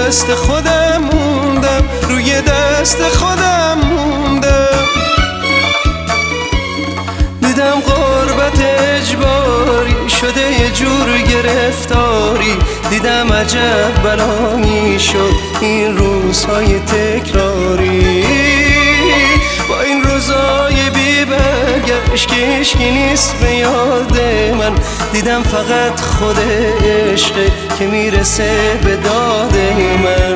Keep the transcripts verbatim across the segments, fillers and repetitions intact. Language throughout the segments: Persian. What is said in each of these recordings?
دست خودم موندم، روی دست خودم موندم. دیدم غربت اجباری شده یه جور گرفتاری، دیدم عجب بلایی شد این روزهای تکراری. با این روزای بی برگشت که عشقی نیست به یاد من، دیدم فقط خود عشقه که میرسه به داد من.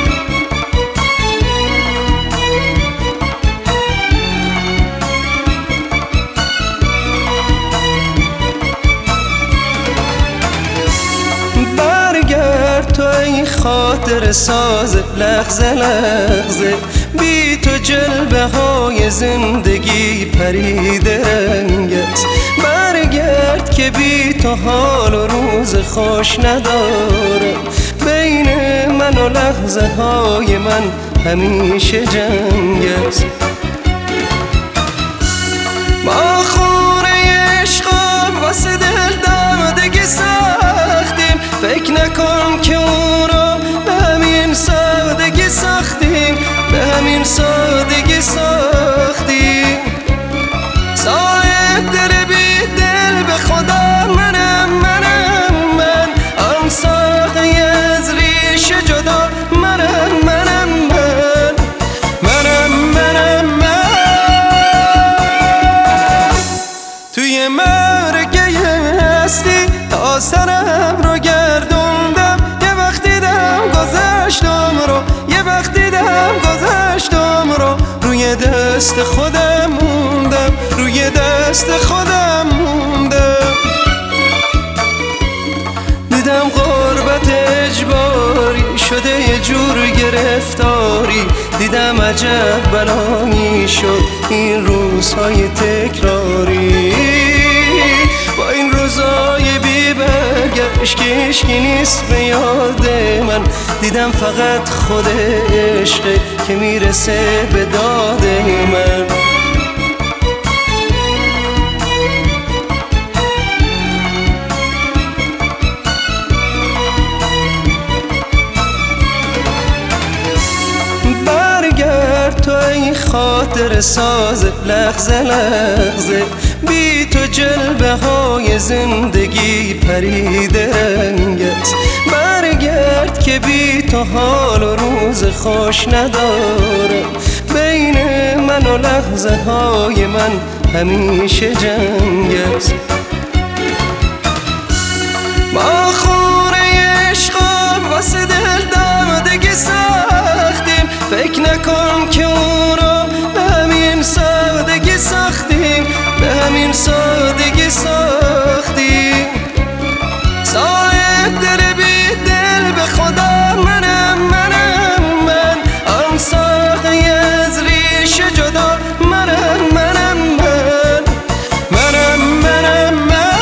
برگرد تو ای خاطر ساز لحظه لحظه، بی تو جلوه های زندگی پریده رنگت. برگرد که بی تو حال و روز خوش ندارم، بین من و لحظه های من همیشه جنگت. ما خونه عشقا واسه دل دادگی ساختیم، فکر نکن که اون رو به همین سادگی ساختیم، به همین سادگی ساختیم. صاحب دل بی دل به خدا منم منم من، آن ساقی از ریشه جدا منم منم من، منم منم من. توی مرگه هستی تا سرم رو گردوندم، یه وقت دیدم گذشتم رو، یه وقت دیدم گذشتم رو. روی دست خودم موندم، روی دست خودم موندم. دیدم غربت اجباری شده یه جور گرفتاری، دیدم عجب بلایی شد این روزهای تکراری. با این روزای بی برگشت که عشقی نیست به یاد من، دیدم فقط خود عشقه که میرسه به داد من. برگرد تو ای خاطر ساز لحظه لحظه، بی تو جلوه های زندگی پریده رنگت. برگرد که بی تو حال و روز خوش ندارم، بین من و لحظه های من همیشه جنگت. ما خونه عشقا واسه دل دادگی ساختیم، فکر نکن که اون رو به همین سادگی ساختیم، به همین سادگی ساختیم. صاحب دل بی دل به خدا منم منم من، آن ساقی از ریشه جدا منم منم من، منم منم من.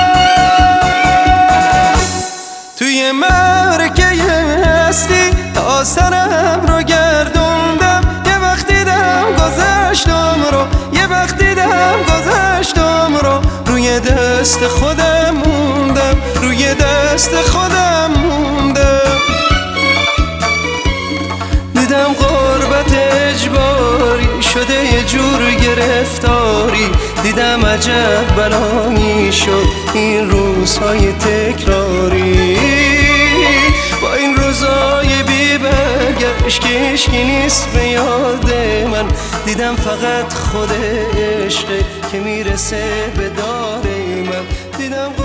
توی مرگه هستی تا سرم رو گردوندم، یه وقت دیدم گذشتم رو، یه وقت دیدم گذشتم رو. روی دست خودم موندم، روی دست خودم موندم. دیدم غربت اجباری شده یه جور گرفتاری، دیدم عجب بلایی شد این روزهای تکراری. با این روزای بی برگشت که عشقی نیست به یاد من، دیدم فقط خود عشقه که میرسه به داد من. دیدم